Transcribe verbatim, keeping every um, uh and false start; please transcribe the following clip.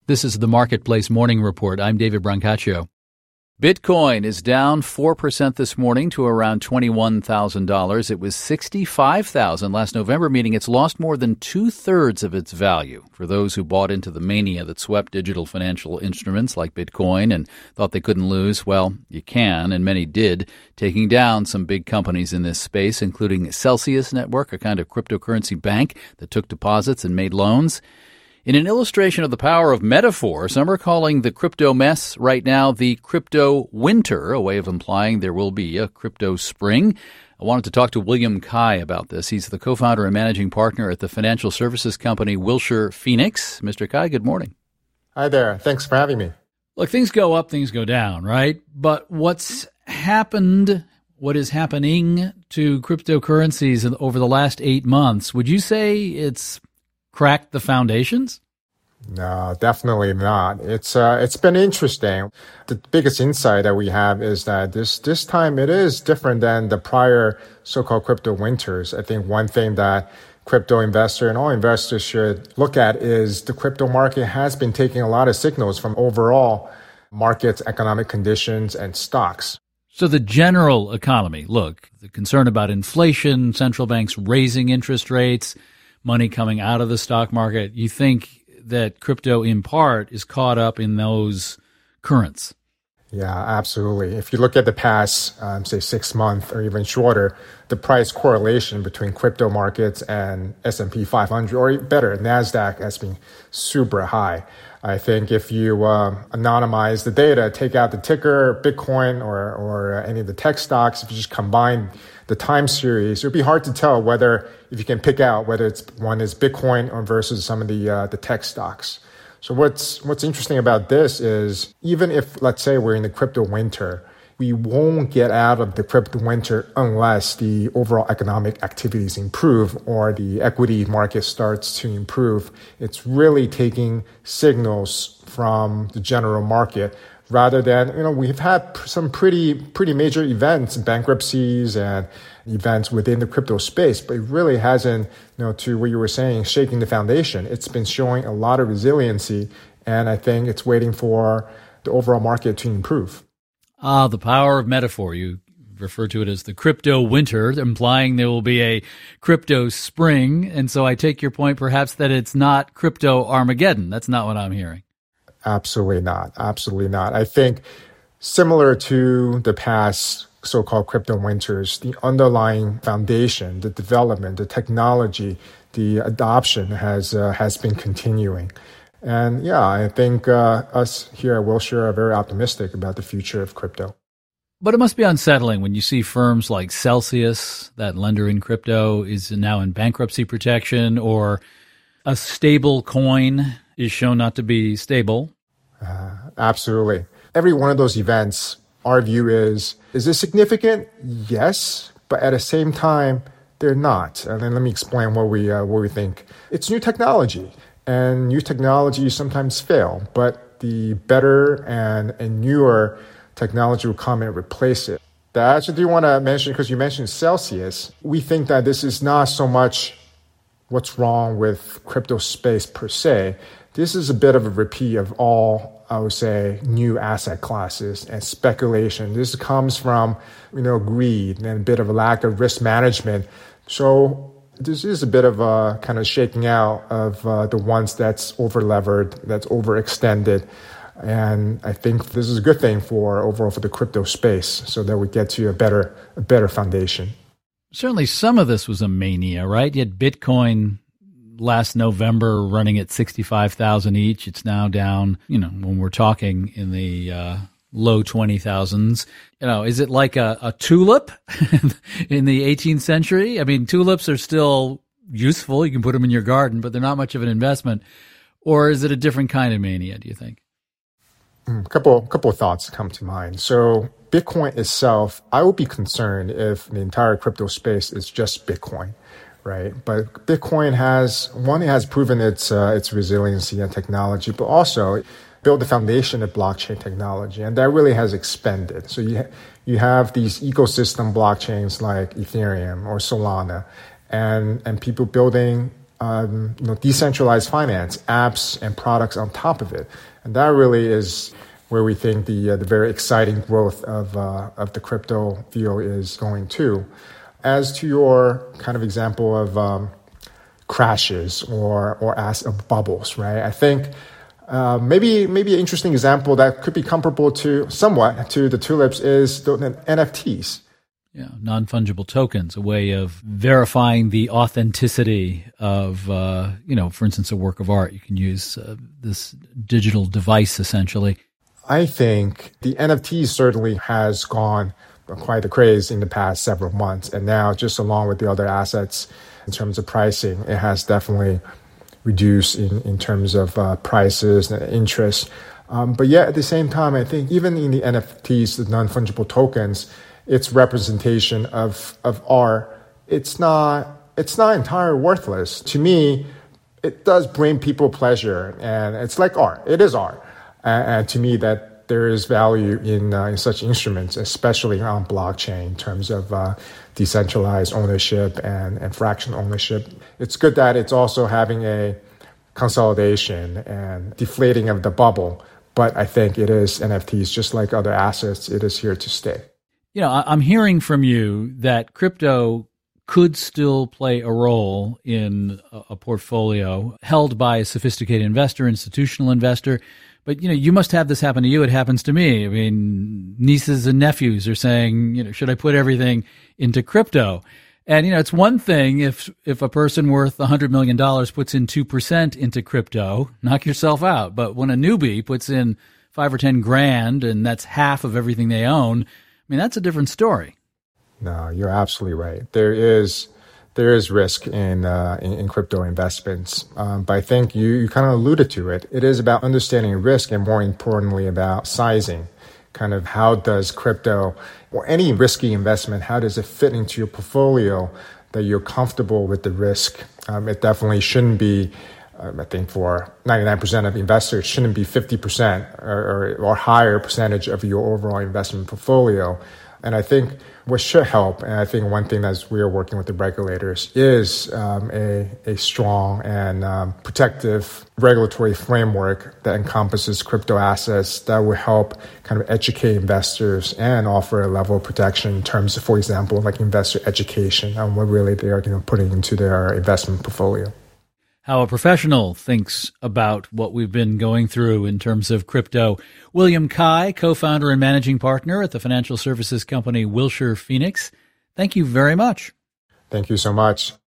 This is the Marketplace Morning Report. I'm David Brancaccio. Bitcoin is down four percent this morning to around twenty-one thousand dollars. It was sixty-five thousand dollars last November, meaning it's lost more than two-thirds of its value. For those who bought into the mania that swept digital financial instruments like Bitcoin and thought they couldn't lose, well, you can, and many did, taking down some big companies in this space, including Celsius Network, a kind of cryptocurrency bank that took deposits and made loans. In an illustration of the power of metaphor, some are calling the crypto mess right now the crypto winter, a way of implying there will be a crypto spring. I wanted to talk to William Kai about this. He's the co-founder and managing partner at the financial services company Wilshire Phoenix. Mister Kai, good morning. Hi there. Thanks for having me. Look, things go up, things go down, right? But what's happened, what is happening to cryptocurrencies over the last eight months, would you say it's cracked the foundations? No, definitely not. It's uh, it's been interesting. The biggest insight that we have is that this this time it is different than the prior so-called crypto winters. I think one thing that crypto investor and all investors should look at is the crypto market has been taking a lot of signals from overall markets, economic conditions, and stocks. So the general economy, look, the concern about inflation, central banks raising interest rates, money coming out of the stock market, you think that crypto in part is caught up in those currents? Yeah, absolutely. If you look at the past, um, say, six months or even shorter, the price correlation between crypto markets and S and P five hundred, or better, NASDAQ, has been super high. I think if you uh, anonymize the data, take out the ticker, Bitcoin, or, or any of the tech stocks, if you just combine the time series, it would be hard to tell whether, if you can pick out whether it's one is Bitcoin or versus some of the uh, the tech stocks. So what's what's interesting about this is even if, let's say, we're in the crypto winter, we won't get out of the crypto winter unless the overall economic activities improve or the equity market starts to improve. It's really taking signals from the general market rather than, you know, we've had some pretty pretty major events, bankruptcies and events within the crypto space, but it really hasn't, you know, to what you were saying, shaking the foundation. It's been showing a lot of resiliency, and I think it's waiting for the overall market to improve. Ah, the power of metaphor. You refer to it as the crypto winter, implying there will be a crypto spring. And so I take your point perhaps that it's not crypto Armageddon. That's not what I'm hearing. Absolutely not. Absolutely not. I think similar to the past so-called crypto winters, the underlying foundation, the development, the technology, the adoption has uh, has been continuing. And yeah, I think uh, us here at Wilshire are very optimistic about the future of crypto. But it must be unsettling when you see firms like Celsius, that lender in crypto, is now in bankruptcy protection, or a stable coin is shown not to be stable. Uh, absolutely. Every one of those events, our view is, is it significant? Yes, but at the same time, they're not. And then let me explain what we uh, what we think. It's new technology, and new technology sometimes fail, but the better and, and newer technology will come and replace it. I actually do want to mention, because you mentioned Celsius, we think that this is not so much what's wrong with crypto space per se. This is a bit of a repeat of all, I would say, new asset classes and speculation. This comes from, you know, greed and a bit of a lack of risk management. So this is a bit of a kind of shaking out of uh, the ones that's over-levered, that's overextended. And I think this is a good thing for overall for the crypto space, so that we get to a better, a better foundation. Certainly some of this was a mania, right? You had Bitcoin last November running at sixty-five thousand each. It's now down, you know, when we're talking in the uh, low twenty thousands. You know, is it like a, a tulip in the eighteenth century? I mean, tulips are still useful. You can put them in your garden, but they're not much of an investment. Or is it a different kind of mania, do you think? A couple, couple of thoughts come to mind. So Bitcoin itself, I would be concerned if the entire crypto space is just Bitcoin, right? But Bitcoin has, one, it has proven its uh, its resiliency and technology, but also built the foundation of blockchain technology, and that really has expanded. So you ha- you have these ecosystem blockchains like Ethereum or Solana, and and people building um, you know, decentralized finance, apps and products on top of it. And that really is where we think the uh, the very exciting growth of uh, of the crypto field is going to. As to your kind of example of um, crashes or or as of bubbles, right? I think uh, maybe maybe an interesting example that could be comparable to somewhat to the tulips is the N F Ts. Yeah, non-fungible tokens, a way of verifying the authenticity of, uh, you know, for instance, a work of art. You can use uh, this digital device, essentially. I think the N F T certainly has gone quite the craze in the past several months. And now, just along with the other assets, in terms of pricing, it has definitely reduced in, in terms of uh, prices and interest. Um, but yet, at the same time, I think even in the N F Ts, the non-fungible tokens, its representation of of art, it's not it's not entirely worthless. To me, it does bring people pleasure, and it's like art. It is art, and, and to me, that there is value in uh, in such instruments, especially on blockchain, in terms of uh, decentralized ownership and, and fractional ownership. It's good that it's also having a consolidation and deflating of the bubble, but I think it is N F Ts, just like other assets, it is here to stay. You know, I'm hearing from you that crypto could still play a role in a portfolio held by a sophisticated investor, institutional investor. But, you know, you must have this happen to you. It happens to me. I mean, nieces and nephews are saying, you know, should I put everything into crypto? And, you know, it's one thing if if a person worth one hundred million dollars puts in two percent into crypto, knock yourself out. But when a newbie puts in five or ten grand and that's half of everything they own, I mean, that's a different story. No, you're absolutely right. There is there is risk in uh, in, in crypto investments, um, but I think you, you kind of alluded to it. It is about understanding risk and, more importantly, about sizing. Kind of how does crypto or any risky investment, how does it fit into your portfolio that you're comfortable with the risk? Um, it definitely shouldn't be. Um, I think for ninety-nine percent of investors, shouldn't be fifty percent or, or, or higher percentage of your overall investment portfolio. And I think what should help, and I think one thing that we are working with the regulators, is um, a, a strong and um, protective regulatory framework that encompasses crypto assets that will help kind of educate investors and offer a level of protection in terms of, for example, like investor education on what really they are, you know, putting into their investment portfolio. How a professional thinks about what we've been going through in terms of crypto. William Cai, co-founder and managing partner at the financial services company Wilshire Phoenix. Thank you very much. Thank you so much.